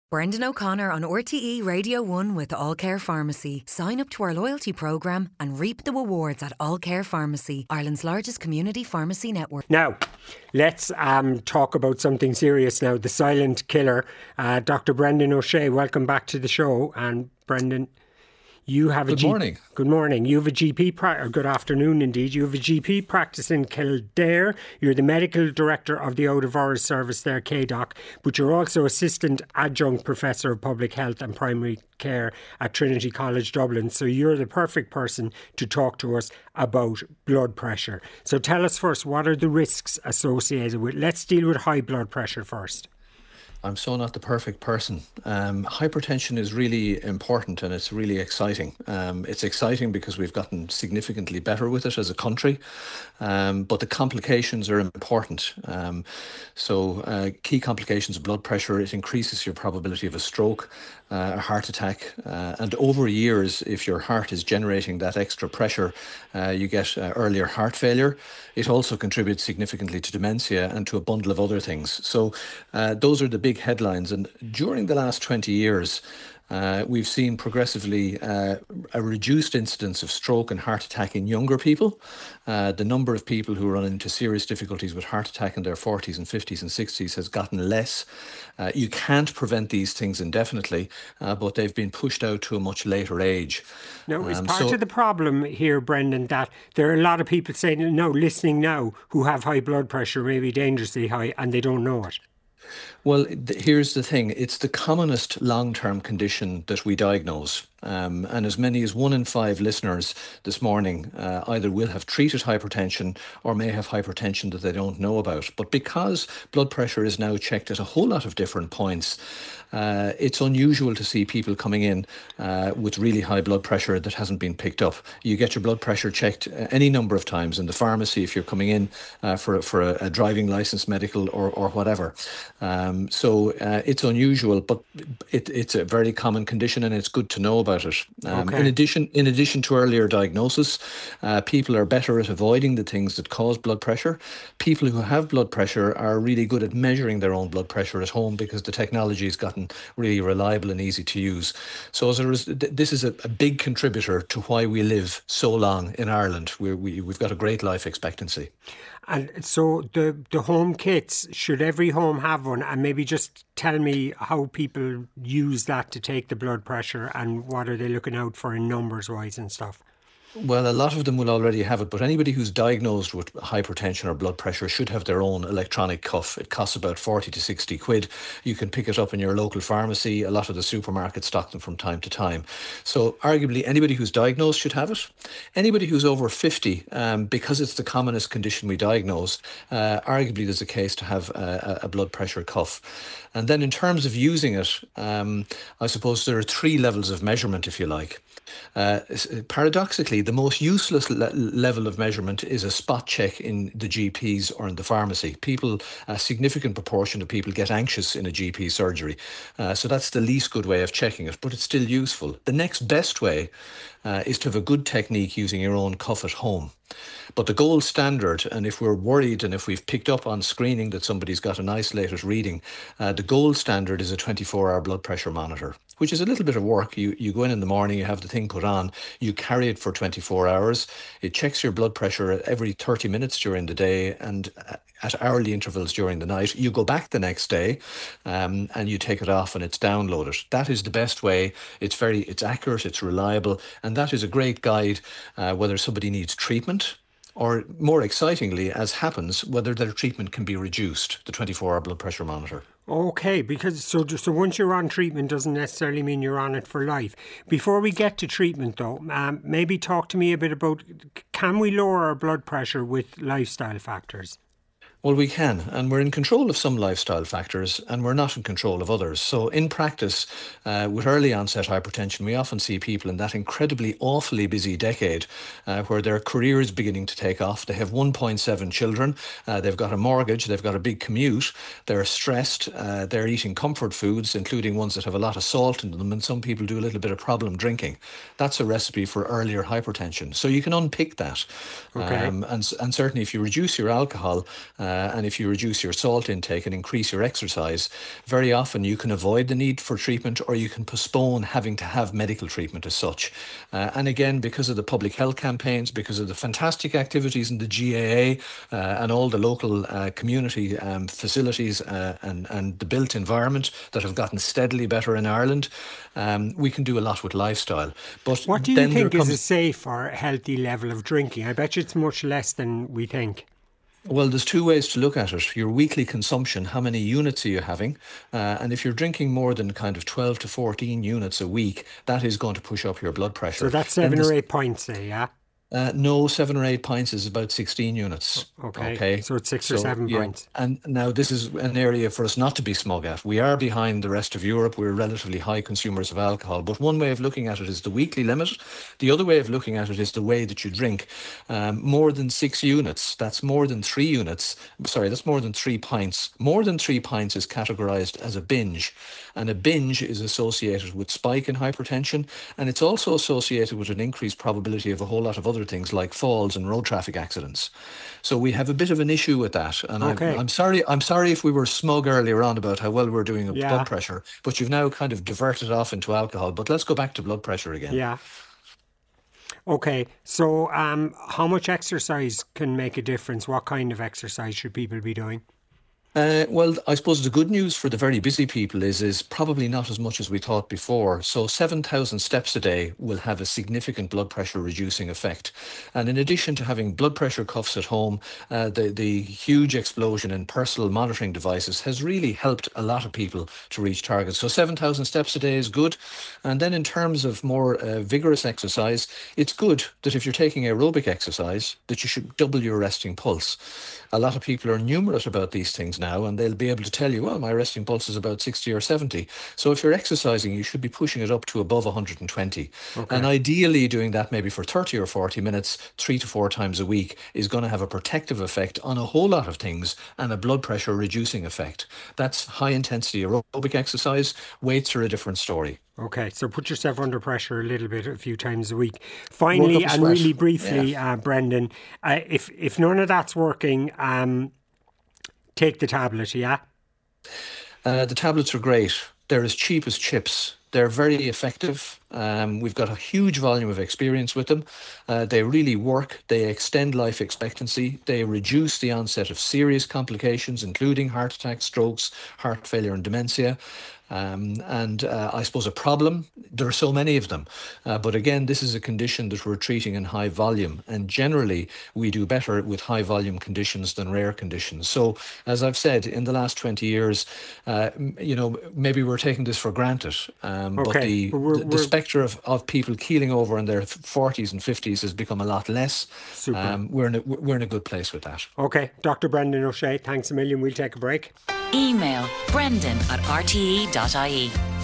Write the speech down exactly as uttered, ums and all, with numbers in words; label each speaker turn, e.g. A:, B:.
A: Brendan O'Connor on R T E Radio one with All Care Pharmacy. Sign up to our loyalty programme and reap the rewards at All Care Pharmacy, Ireland's largest community pharmacy network.
B: Now, let's um, talk about something serious now. The silent killer. Uh, Doctor Brendan O'Shea, welcome back to the show. And Brendan, you have a
C: Good
B: G-
C: morning.
B: Good morning. You have a G P, pra- or good afternoon indeed. You have a G P practice in Kildare. You're the medical director of the Out of Hours service there, K D O C, but you're also assistant adjunct professor of public health and primary care at Trinity College Dublin. So you're the perfect person to talk to us about blood pressure. So tell us first, what are the risks associated with, let's deal with high blood pressure first.
C: I'm so not the perfect person. Um, hypertension is really important and it's really exciting. Um, it's exciting because we've gotten significantly better with it as a country, um, but the complications are important. Um, so uh, key complications of blood pressure, it increases your probability of a stroke, uh, a heart attack, uh, and over years, if your heart is generating that extra pressure, uh, you get uh, earlier heart failure. It also contributes significantly to dementia and to a bundle of other things. So uh, those are the big headlines. And during the last twenty years, uh, we've seen progressively uh, a reduced incidence of stroke and heart attack in younger people. Uh, the number of people who run into serious difficulties with heart attack in their forties and fifties and sixties has gotten less. Uh, you can't prevent these things indefinitely, uh, but they've been pushed out to a much later age.
B: Now, is
C: Um,
B: part
C: so-
B: of the problem here, Brendan, that there are a lot of people saying, no, listening now, who have high blood pressure, maybe dangerously high, and they don't know it?
C: Well, th- here's the thing. It's the commonest long-term condition that we diagnose. Um, and as many as one in five listeners this morning uh, either will have treated hypertension or may have hypertension that they don't know about. But because blood pressure is now checked at a whole lot of different points, uh, it's unusual to see people coming in uh, with really high blood pressure that hasn't been picked up. You get your blood pressure checked uh, any number of times in the pharmacy if you're coming in uh, for, for a, a driving license, medical or, or whatever. Um, so uh, it's unusual, but it, it's a very common condition and it's good to know about. About it. Um,
B: Okay.
C: In addition, in addition to earlier diagnosis, uh, people are better at avoiding the things that cause blood pressure. People who have blood pressure are really good at measuring their own blood pressure at home because the technology has gotten really reliable and easy to use. So as a res- th- this is a, a big contributor to why we live so long in Ireland. We're, we, we've got a great life expectancy.
B: And so the, the home kits, should every home have one? And maybe just tell me how people use that to take the blood pressure and what are they looking out for in numbers wise and stuff?
C: Well, a lot of them will already have it, but anybody who's diagnosed with hypertension or blood pressure should have their own electronic cuff. It costs about forty to sixty quid. You can pick it up in your local pharmacy. A lot of the supermarkets stock them from time to time. So arguably anybody who's diagnosed should have it. Anybody who's over fifty, um, because it's the commonest condition we diagnose, uh, arguably there's a case to have a, a blood pressure cuff. And then in terms of using it, um, I suppose there are three levels of measurement, if you like. Uh, paradoxically, the most useless le- level of measurement is a spot check in the G Ps or in the pharmacy. People, a significant proportion of people get anxious in a G P surgery. Uh, so that's the least good way of checking it, but it's still useful. The next best way uh, is to have a good technique using your own cuff at home. But the gold standard, and if we're worried and if we've picked up on screening that somebody's got an isolated reading, uh, the gold standard is a twenty-four hour blood pressure monitor, which is a little bit of work. You you go in in the morning, you have the thing put on, you carry it for twenty-four hours. It checks your blood pressure every thirty minutes during the day and at hourly intervals during the night. You go back the next day um, and you take it off and it's downloaded. That is the best way. It's very, it's accurate, it's reliable, and that is a great guide uh, whether somebody needs treatment, or more excitingly, as happens, whether their treatment can be reduced, the twenty-four hour blood pressure monitor.
B: Okay, because so so once you're on treatment doesn't necessarily mean you're on it for life. Before we get to treatment though, um, maybe talk to me a bit about, can we lower our blood pressure with lifestyle factors?
C: Well, we can, and we're in control of some lifestyle factors and we're not in control of others. So in practice, uh, with early onset hypertension, we often see people in that incredibly awfully busy decade uh, where their career is beginning to take off. They have one point seven children, uh, they've got a mortgage, they've got a big commute, they're stressed, uh, they're eating comfort foods, including ones that have a lot of salt in them, and some people do a little bit of problem drinking. That's a recipe for earlier hypertension. So you can unpick that.
B: Okay.
C: Um, and, and certainly if you reduce your alcohol, uh, Uh, and if you reduce your salt intake and increase your exercise, very often you can avoid the need for treatment, or you can postpone having to have medical treatment as such. Uh, and again, because of the public health campaigns, because of the fantastic activities in the G A A uh, and all the local uh, community um, facilities uh, and, and the built environment that have gotten steadily better in Ireland, um, we can do a lot with lifestyle. But
B: what do you
C: then
B: think
C: comes...
B: is a safe or healthy level of drinking? I bet you it's much less than we think.
C: Well, there's two ways to look at it. Your weekly consumption, how many units are you having? Uh, and if you're drinking more than kind of twelve to fourteen units a week, that is going to push up your blood pressure.
B: So that's seven or eight pints, say, yeah?
C: Uh, no, seven or eight pints is about sixteen units.
B: Okay,
C: okay?
B: So it's six
C: so,
B: or seven
C: yeah.
B: pints.
C: And now this is an area for us not to be smug at. We are behind the rest of Europe. We're relatively high consumers of alcohol. But one way of looking at it is the weekly limit. The other way of looking at it is the way that you drink. Um, more than six units, that's more than three units. Sorry, that's more than three pints. More than three pints is categorised as a binge. And a binge is associated with spike in hypertension. And it's also associated with an increased probability of a whole lot of other things like falls and road traffic accidents. So we have a bit of an issue with that. And
B: okay.
C: I'm, I'm sorry I'm sorry if we were smug earlier on about how well we're doing with
B: yeah.
C: blood pressure, but you've now kind of diverted off into alcohol. But let's go back to blood pressure again.
B: Yeah. Okay, so um, how much exercise can make a difference? What kind of exercise should people be doing?
C: Uh, well, I suppose the good news for the very busy people is is probably not as much as we thought before. So seven thousand steps a day will have a significant blood pressure reducing effect. And in addition to having blood pressure cuffs at home, uh, the, the huge explosion in personal monitoring devices has really helped a lot of people to reach targets. So seven thousand steps a day is good. And then in terms of more uh, vigorous exercise, it's good that if you're taking aerobic exercise, that you should double your resting pulse. A lot of people are numerate about these things now, and they'll be able to tell you, well, my resting pulse is about sixty or seventy. So if you're exercising, you should be pushing it up to above one hundred twenty. Okay. And ideally doing that maybe for thirty or forty minutes, three to four times a week, is going to have a protective effect on a whole lot of things and a blood pressure reducing effect. That's high intensity aerobic exercise. Weights are a different story.
B: Okay, so put yourself under pressure a little bit a few times a week. Finally, and really briefly, yeah. uh, Brendan, uh, if if none of that's working, um, take the tablet, yeah?
C: Uh, the tablets are great. They're as cheap as chips. They're very effective. Um, we've got a huge volume of experience with them. Uh, they really work. They extend life expectancy. They reduce the onset of serious complications, including heart attacks, strokes, heart failure and dementia. Um, and uh, I suppose a problem, there are so many of them. Uh, but again, this is a condition that we're treating in high volume. And generally, we do better with high volume conditions than rare conditions. So, as I've said, in the last twenty years, uh, you know, maybe we're taking this for granted. Um, okay. But the, we're, the, the we're... spectre of, of people keeling over in their forties and fifties has become a lot less.
B: Super.
C: Um, we're, in a, we're in a good place with that.
B: Okay. Doctor Brendan O'Shea, thanks a million. We'll take a break.
D: Email brendan at r t e dot i e.